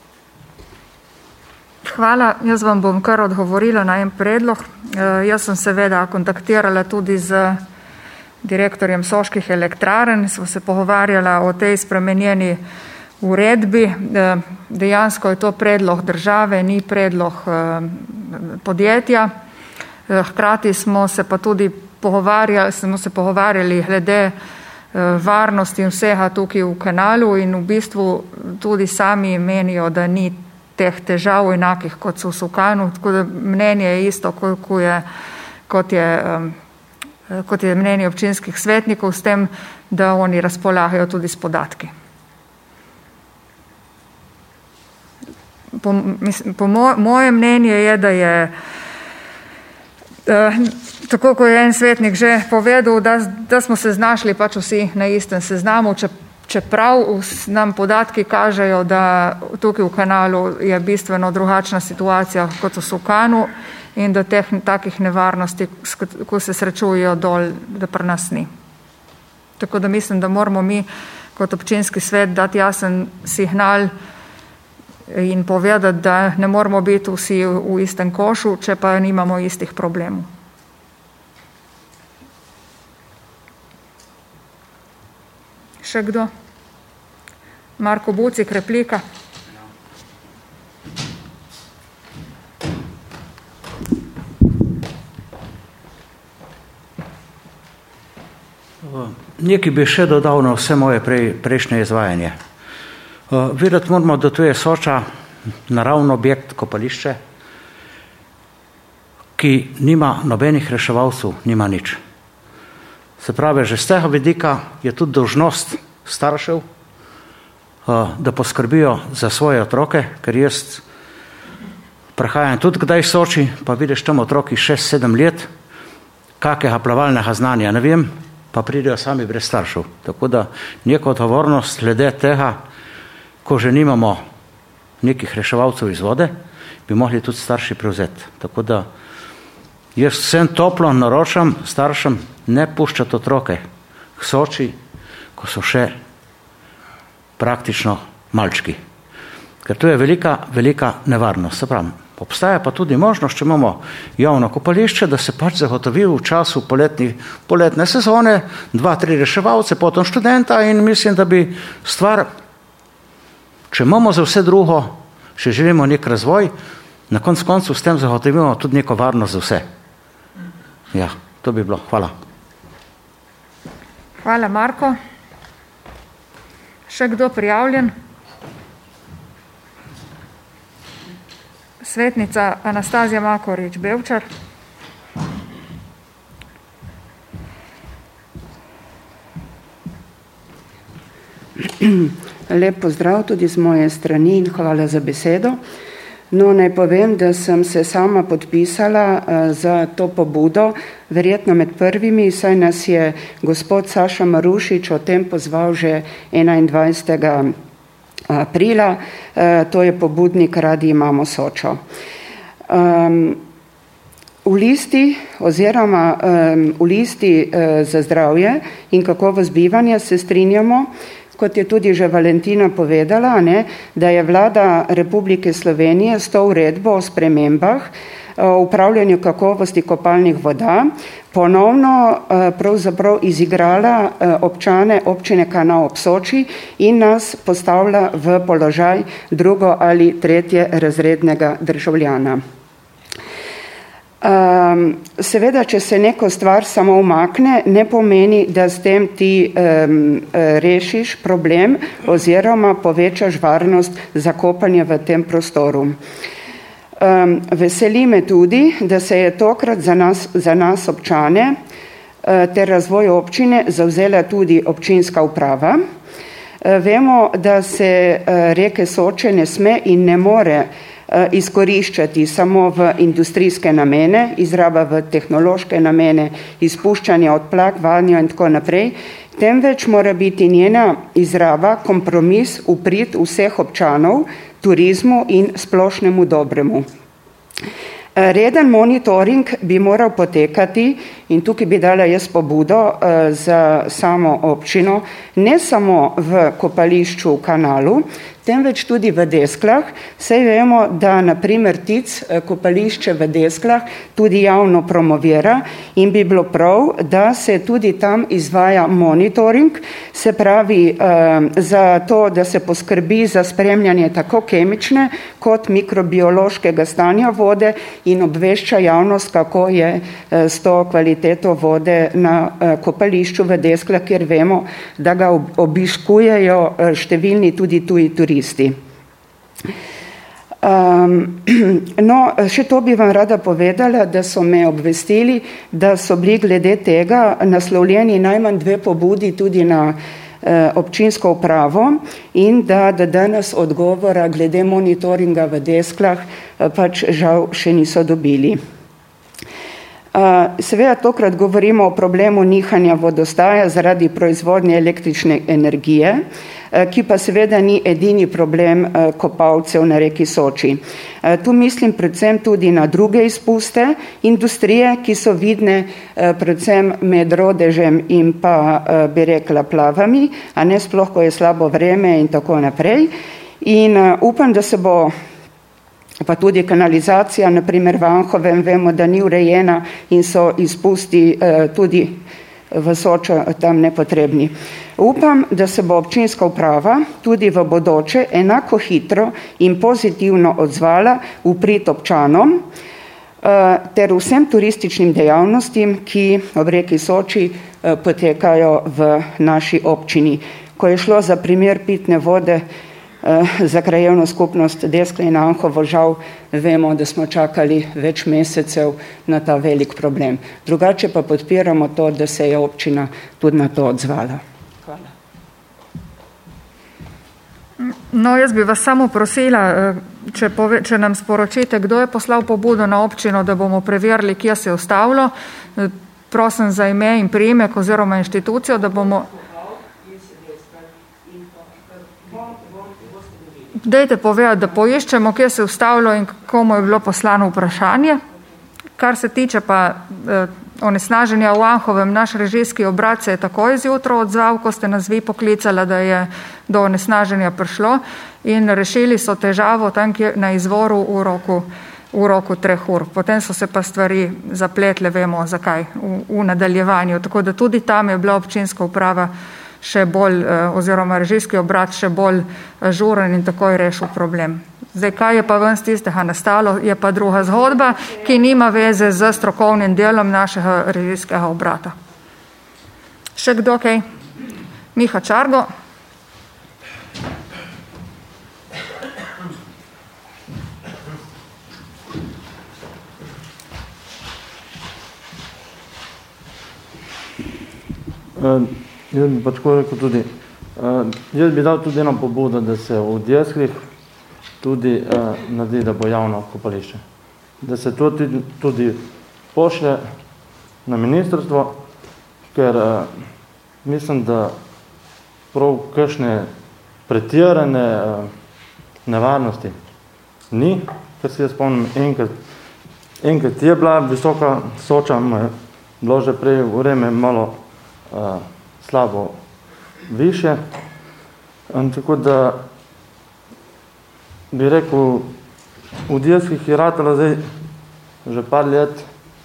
Hvala. Jaz vam bom kar odgovorila na en predlog. Jaz sem seveda kontaktirala tudi z direktorjem Soških elektrarn, smo se pogovarjala o tej spremenjeni uredbi. Dejansko je to predlog države, ni predlog podjetja. Hkrati smo se pa tudi pogovarjali glede varnosti in vsega tukaj v Kanalu in v bistvu tudi sami menijo, da ni teh težav enakih kot so v Solkanu, tako da mnenje je isto, kot je mnenje občinskih svetnikov, s tem, da oni razpolagajo tudi s podatki. Moje mnenje je, da je tako, kot je en svetnik že povedal, da smo se znašli pač vsi na istem seznamu, čeprav nam podatki kažejo, da tukaj v kanalu je bistveno drugačna situacija kot v Solkanu in da takih nevarnosti, ko se srečujejo dol, da pri nas ni. Tako da mislim, da moramo mi kot občinski svet dati jasen signal in povedati, da ne moramo biti vsi v istem košu, če pa nimamo istih problemov. Še kdo? Marko Bucik, replika. Nekaj bi še dodal na vse moje prejšnje izvajanje. Videti moramo, da tu je Soča naravno objekt, kopališče, ki nima nobenih reševalcev, nima nič. Se pravi, že z tega vidika je tudi dolžnost staršev, da poskrbijo za svoje otroke, ker jaz prihajam tudi kdaj v Soči, pa vidiš tam otroki 6-7 let, kakega plavalnega znanja ne vem, pa pridejo sami brez staršev. Tako da neko odgovornost glede tega, ko že nimamo nekih reševalcev iz vode, bi mogli tudi starši prevzeti. Tako da jaz vsem toplo naročam staršem ne puščati otroke k Soči, ko so še praktično malčki. Ker to je velika nevarnost. Se pravi, obstaja pa tudi možnost, če imamo javno kopališče, da se pač zagotovi v času poletne sezone 2-3 reševalce, potom študenta in mislim, da bi stvar, če imamo za vse drugo, če želimo nek razvoj, na koncu s tem zagotovimo tudi neko varnost za vse. Ja, to bi bilo. Hvala. Hvala, Marko. Še kdo prijavljen? Svetnica Anastazija Makorič-Bevčar. Lep pozdrav tudi z moje strani in hvala za besedo. No, naj povem, da sem se sama podpisala za to pobudo, verjetno med prvimi, saj nas je gospod Saša Marušič o tem pozval že 21. aprila, to je pobudnik Radi imamo Sočo. V listi za zdravje in kakovost bivanja se strinjamo, kot je tudi že Valentina povedala, da je vlada Republike Slovenije s to uredbo o spremembah o upravljanju kakovosti kopalnih voda ponovno pravzaprav izigrala občane občine Kanal ob Soči in nas postavlja v položaj drugo ali tretje razrednega državljana. Seveda, če se neko stvar samo umakne, ne pomeni, da s tem ti rešiš problem oziroma povečaš varnost za kopanje v tem prostoru. Veseli me tudi, da se je tokrat za nas občane ter razvoj občine zavzela tudi občinska uprava. Vemo, da se reke Soče ne sme in ne more izkoriščati samo v industrijske namene, izraba v tehnološke namene, izpuščanje odplak, vanjo in tako naprej, temveč mora biti njena izraba kompromis v prid vseh občanov, turizmu in splošnemu dobremu. Reden monitoring bi moral potekati in tukaj bi dala jaz pobudo za samo občino, ne samo v kopališču v Kanalu, temveč tudi v Desklah. Saj vemo, da na primer Tic kopališče v Desklah tudi javno promovira in bi bilo prav, da se tudi tam izvaja monitoring, se pravi za to, da se poskrbi za spremljanje tako kemične kot mikrobiološkega stanja vode in obvešča javnost, kako je s to kvaliteto vode na kopališču v Desklah, kjer vemo, da ga obiskujejo številni tudi tuji turisti. No, še to bi vam rada povedala, da so me obvestili, da so bili glede tega naslovljeni najmanj 2 pobudi tudi na občinsko upravo in da danes odgovora glede monitoringa v Desklah pač žal še niso dobili. Seveda tokrat govorimo o problemu nihanja vodostaja zaradi proizvodnje električne energije, ki pa seveda ni edini problem kopalcev na reki Soči. Tu mislim predvsem tudi na druge izpuste industrije, ki so vidne predvsem med Rodežem in pa, bi rekla, Plavami, a ne sploh, ko je slabo vreme in tako naprej. In upam, da se bo pa tudi kanalizacija, naprimer v Anhovem, vemo, da ni urejena in so izpusti tudi v Sočo tam nepotrebni. Upam, da se bo občinska uprava tudi v bodoče enako hitro in pozitivno odzvala v prid občanom ter vsem turističnim dejavnostim, ki ob reki Soči potekajo v naši občini. Ko je šlo za primer pitne vode za krajevno skupnost Deskle in Anhovo, žal vemo, da smo čakali več mesecev na ta velik problem. Drugače pa podpiramo to, da se je občina tudi na to odzvala. Hvala. No, jaz bi vas samo prosila, če nam sporočite, kdo je poslal pobudo na občino, da bomo preverili, kje se je ustavilo. Prosim za ime in priimek oziroma inštitucijo, da bomo... Dajte povedati, da poiščemo, kje se je ustavilo in komu je bilo poslano vprašanje. Kar se tiče pa onesnaženja v Anhovem, naš režijski obrat se je takoj zjutro odzval, ko ste nas vi poklicala, da je do onesnaženja prišlo in rešili so težavo tam na izvoru v roku 3 ur. Potem so se pa stvari zapletle, vemo zakaj, v nadaljevanju. Tako da tudi tam je bila občinska uprava še bolj, oziroma režijski obrat še bolj žuren in takoj rešil problem. Zdaj, kaj je pa ven z tistega nastalo, je pa druga zgodba, ki nima veze z strokovnim delom našega režijskega obrata. Še kdo kaj? Miha Čargo. Jaz bi pa tako rekel tudi, jaz bi dal tudi eno pobudo, da se v Desklih tudi naredi, da bo javno kopališče. Da se to tudi pošlje na ministrstvo, ker mislim, da prav kakšne pretirane nevarnosti ni, ker si jaz spomnim, enkrat je bila visoka Soča, bilo že prej vreme malo slabo više. Tako da bi rekel, v Desklih je ratalo zdaj že par let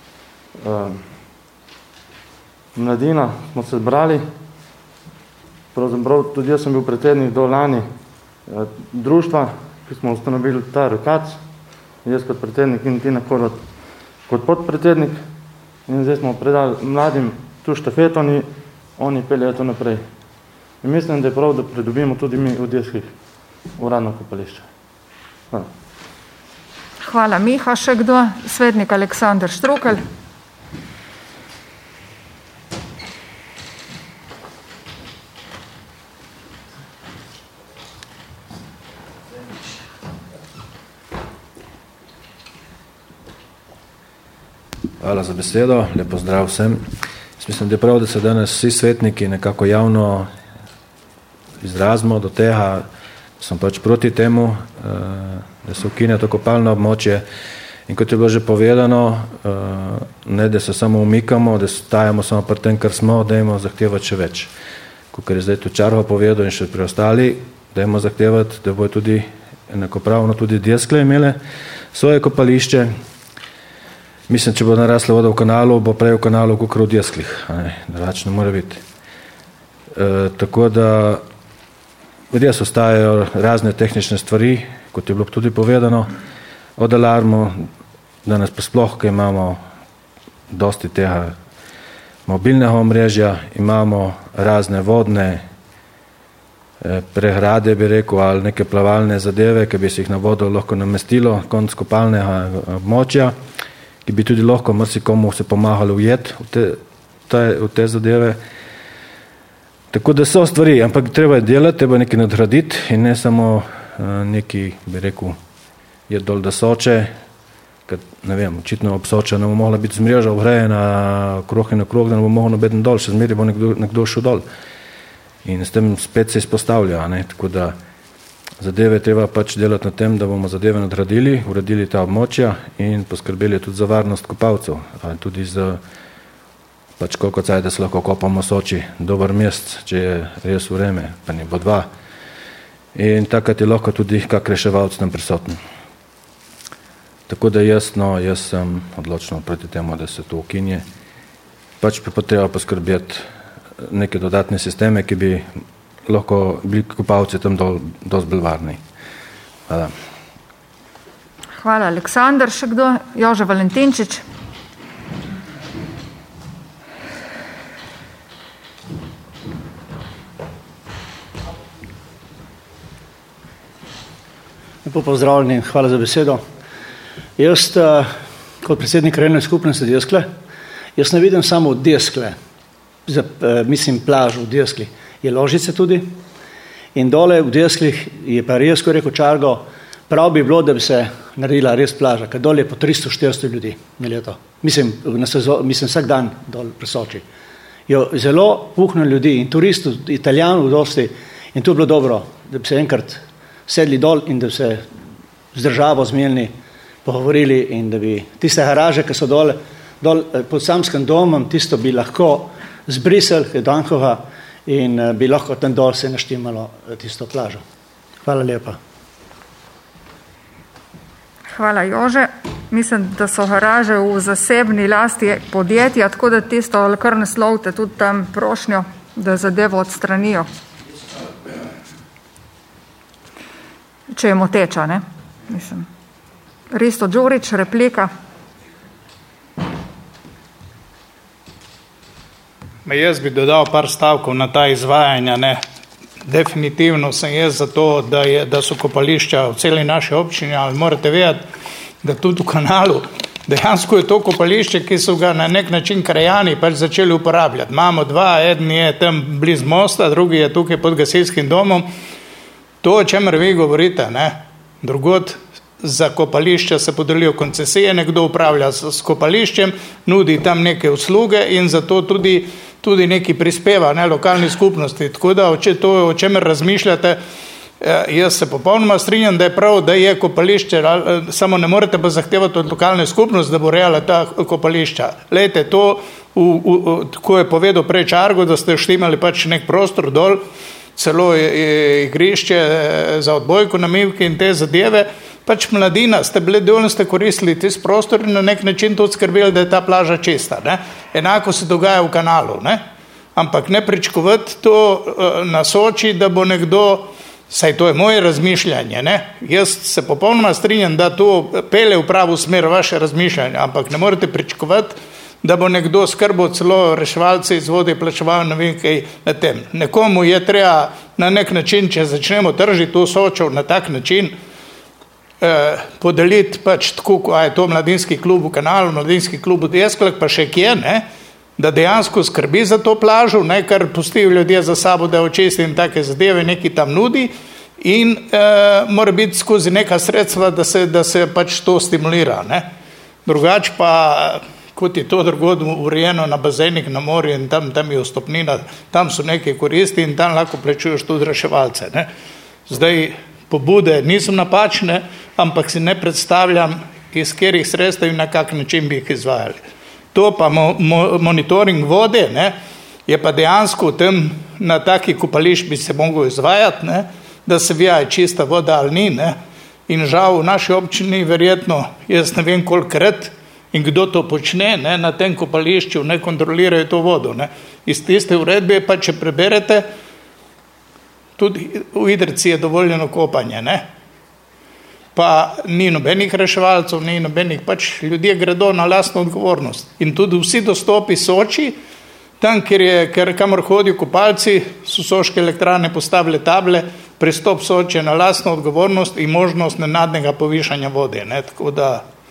mladina, smo se zbrali, pravzaprav tudi jaz sem bil predsednik do lani društva, ki smo ustanovili ta rokac, jaz kot predsednik in Tina Korot kot podpredsednik, in zdaj smo predali mladim tu štafeto, oni peljajo to naprej. In mislim, da je prav, da pridobimo tudi mi v Desklih uradno kopališče. Hvala. Hvala, Miha. Še kdo? Svetnik Aleksander Štrukelj. Hvala za besedo, lep pozdrav vsem. Mislim, da je prav, da se danes vsi svetniki nekako javno izrazimo do tega, sem pač proti temu, da se ukine to kopalno območje in kot je bilo že povedano, ne da se samo umikamo, da stajamo samo pri tem, kar smo, dajmo zahtevati še več. Kakor je zdaj tu Čarho povedal in še preostali, dajmo zahtevati, da bojo tudi enakopravno tudi Deskle imele svoje kopališče. Mislim, če bo narasla voda v kanalu, bo prej v kanalu kakor v Desklih. Drugače ne more biti. Tako da res ostajajo razne tehnične stvari, kot je bilo tudi povedano, od alarmu, danes pa sploh, ko imamo dosti tega mobilnega omrežja, imamo razne vodne prehrade, bi rekel, ali neke plavalne zadeve, ki bi se jih na vodo lahko namestilo, konc kopalnega območja, ki bi tudi lahko marsikomu se pomagalo ujeti v te zadeve. Tako da so stvari, ampak treba je delati, treba nekaj nadgraditi in ne samo neki, bi rekel, je dol da Soče, ker ne vem, očitno ob Soči ne bo mogla biti zmreža obrejena krog in okrog, da ne bo mogla nobeden dol, še zmeri bo nekdo šel dol. In s tem spet se izpostavlja, ne, tako da zadeve treba pač delati na tem, da bomo zadeve nadgradili, uredili ta območja in poskrbeli tudi za varnost kopalcev, tudi za pač koliko caj, da se lahko kopamo Soči, dober mest, če je res vreme, pa ne bo 2. In takrat je lahko tudi kak reševalc tam prisoten. Tako da jaz sem odločno proti temu, da se to ukinje. Pač pa treba poskrbeti neke dodatne sisteme, ki bi lahko bili kopalci tam dosti bolj varni. Hvala. Hvala, Aleksandar. Še kdo? Jože Valentinčič. Lepo pozdravljeni, hvala za besedo. Jaz, kot predsednik krajevne skupnosti Deskle, jaz ne vidim samo Deskle, mislim plažo v Deskli, je Ložice tudi in dole v Desklih je pa res, ko je rekel Čargo, prav bi bilo, da bi se naredila res plaža, ker dole je po 300-400 ljudi na leto. Mislim vsak dan dol pri Soči. Je zelo puhno ljudi in turistov, Italijanov dosti in to je bilo dobro, da bi se enkrat sedli dol in da bi se z državo zmenili, pogovorili in da bi tiste garaže, ki so dol pod Samskim domom, tisto bi lahko zbrisali Dankova in bi lahko tam dol se naštimalo tisto plažo. Hvala lepa. Hvala, Jože. Mislim, da so garaže v zasebni lasti podjetja, tako da tisto kar naslovite tudi tam prošnjo, da zadevo odstranijo. Če je moteča, ne? Mislim. Risto Đurić, replika. Jaz bi dodal par stavkov na ta izvajanja, ne. Definitivno sem jaz za to, da so kopališča v celi naši občini, ali morate vedeti, da tudi v Kanalu dejansko je to kopališče, ki so ga na nek način krajani pač začeli uporabljati. Imamo 2, eden je tam blizu mosta, drugi je tukaj pod gasilskim domom. To, o čemer vi govorite, ne, drugod za kopališča se podelijo koncesije, nekdo upravlja s kopališčem, nudi tam neke usluge in zato tudi neki prispeva, ne, lokalni skupnosti. Tako da, to, o čemer razmišljate, jaz se popolnoma strinjam, da je prav, da je kopališče, samo ne morete pa zahtevati od lokalne skupnosti, da bo urejala ta kopališča. Lejte, to, ko je povedal prej Čargo, da ste štimali pač nek prostor dol, celo je igrišče za odbojko na Mivki in te zadeve, pač mladina, ste bili dolni, ste koristili tisti prostor in na nek način tudi skrbeli, da je ta plaža čista. Ne? Enako se dogaja v Kanalu, ne? Ampak ne pričakovati to na Soči, da bo nekdo, saj to je moje razmišljanje, ne? Jaz se popolnoma strinjam, da to pele v pravo smer vaše razmišljanje, ampak ne morete pričakovati, da bo nekdo skrbel, celo reševalce iz vode plačeval na vem kaj na tem. Nekomu je treba na nek način, če začnemo tržiti to Sočo na tak način, podeliti pač tako, a je to mladinski klub v Kanalu, mladinski klub v Desklah, pa še kje, ne, da dejansko skrbi za to plažo, ne, kar pustijo ljudje za sabo, da očisti in take zadeve, neki tam nudi in mora biti skozi neka sredstva, da se pač to stimulira, ne. Drugač pa, kot je to drugod urejeno na bazenih na morju in tam je vstopnina, tam so neke koristi in tam lahko plačuješ tudi reševalce, ne. Zdaj, pobude niso napačne, ampak si ne predstavljam, iz katerih sredstev in na kak način bi jih izvajali. To pa monitoring vode, ne, je pa dejansko v tem, na taki kopališč bi se mogel izvajati, ne, da se vija, je čista voda ali ni, ne, in žal v naši občini verjetno, jaz ne vem kolikrat in kdo to počne, ne, na tem kopališču ne kontrolirajo to vodo, ne. Iz tiste uredbe pa, če preberete, tudi v Idrici je dovoljeno kopanje, ne. Pa ni nobenih reševalcev, ni nobenih, pač ljudje gredo na lastno odgovornost. In tudi vsi dostopi Soči, tam, kamor hodijo kopalci, so Soške elektrarne postavile table, pristop Soče na lastno odgovornost in možnost nenadnega povišanja vode, ne. Tako da,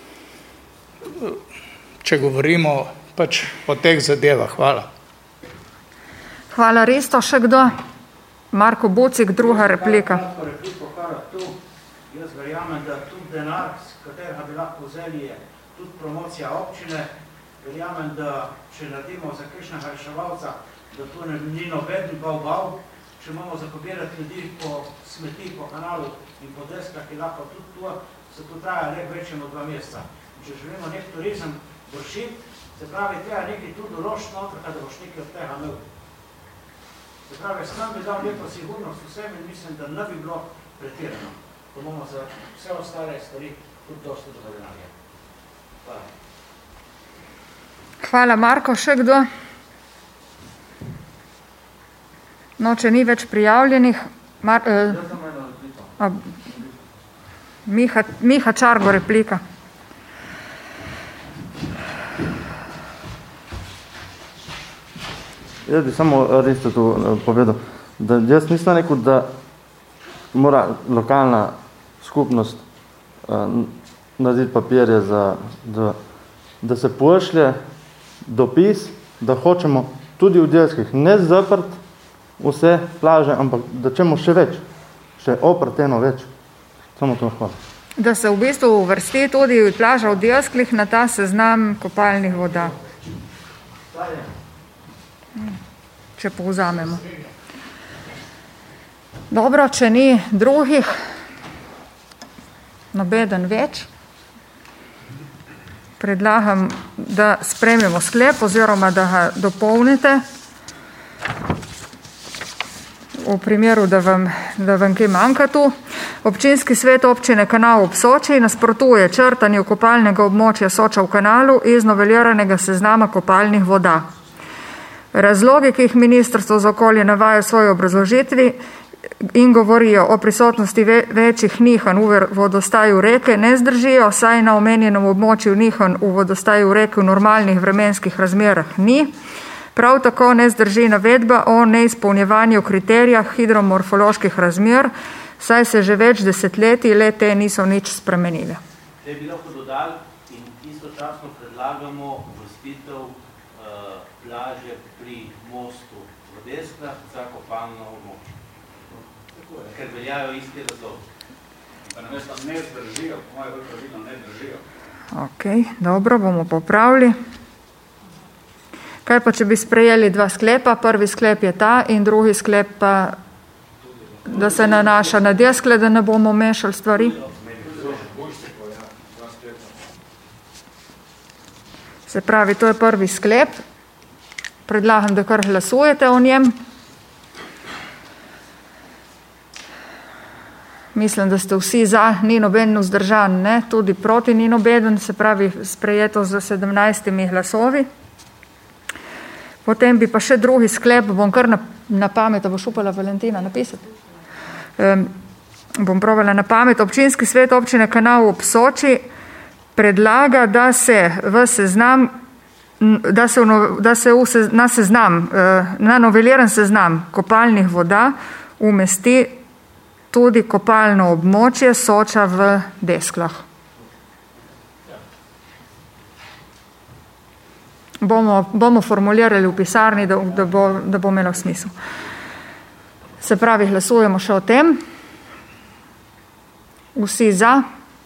če govorimo pač o teh zadevah, hvala. Hvala, Risto. Še kdo? Marko Bucik, druga replika. Jaz verjamem, da tudi denar, z katerega bi lahko vzeli, je tudi promocija občine. Verjamem, da če naredimo za kakšnega reševalca, da to ni noben bav, če imamo za pobirati ljudi po smeti, po kanalu in po deskah, ki lahko tudi to, se to traja le večjemu 2 meseca. Če želimo nek turizem vršiti, se pravi, treba nekaj tudi določiti noter, da boš nekaj od tega imel. Se pravi, s tam bi dal lepo sigurnost vsem in mislim, da ne bi bilo pretirano. To bomo za vse ostale stvari tudi dosti dovoljnarje. Hvala. Hvala, Marko. Še kdo? No, če ni več prijavljenih. Miha Čargo, replika. Jaz bi samo res tu povedal, da jaz nisem rekel, da mora lokalna skupnost narediti papirje, da se pošlje dopis, da hočemo tudi v Delskih ne zaprt vse plaže, ampak da čemo še več, še oprateno več. Samo to hvala. Da se v bistvu uvrsti tudi plaža v Delskih na ta seznam kopalnih voda. Če povzamemo. Dobro, če ni drugih, nobeden več, predlagam, da sprejmemo sklep oziroma da ga dopolnite. V primeru, da vam kaj manjka tu. Občinski svet občine Kanal ob Soči nasprotuje črtanju kopalnega območja Soča v kanalu iz noveliranega seznama kopalnih voda. Razlogi, ki jih Ministrstvo za okolje navaja v svoji obrazložitvi in govorijo o prisotnosti večjih nihanj v vodostaju reke, ne zdržijo, saj na omenjenem območju nihanj v vodostaju reke v normalnih vremenskih razmerah ni. Prav tako ne zdrži navedba o neizpolnjevanju kriterijah hidromorfoloških razmer, saj se že več desetletij le te niso nič spremenile. Te bi lahko dodali in istočasno predlagamo uvrstitev plaže pri mostu v Desklah za kopalno območje. Ker veljajo isti razlogi. Pa namesto ne zdržijo, po moje pravilno ne držijo. Ok, dobro, bomo popravili. Kaj pa, če bi sprejeli 2 sklepa? Prvi sklep je ta in drugi sklep pa, da se nanaša na Deskle, da ne bomo mešali stvari. Se pravi, to je prvi sklep. Predlagam, da kar glasujete o njem. Mislim, da ste vsi za, ni noben vzdržan, ne? Tudi proti ni nobeden, se pravi, sprejeto z 17 glasovi. Potem bi pa še drugi sklep, bom kar na pamet, boš upala Valentina napisati. Bom provala na pamet. Občinski svet občine Kanal ob Soči predlaga, da se v seznam, na seznam, na noveliran seznam kopalnih voda umesti tudi kopalno območje Soča v Desklah. Bomo formulirali v pisarni, da bo imelo smisel. Se pravi, glasujemo še o tem. Vsi za.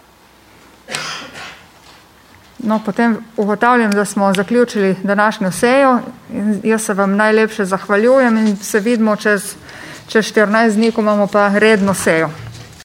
No, potem ugotavljam, da smo zaključili današnjo sejo. In jaz se vam najlepše zahvaljujem in se vidimo čez 14 dni, ko imamo pa redno sejo.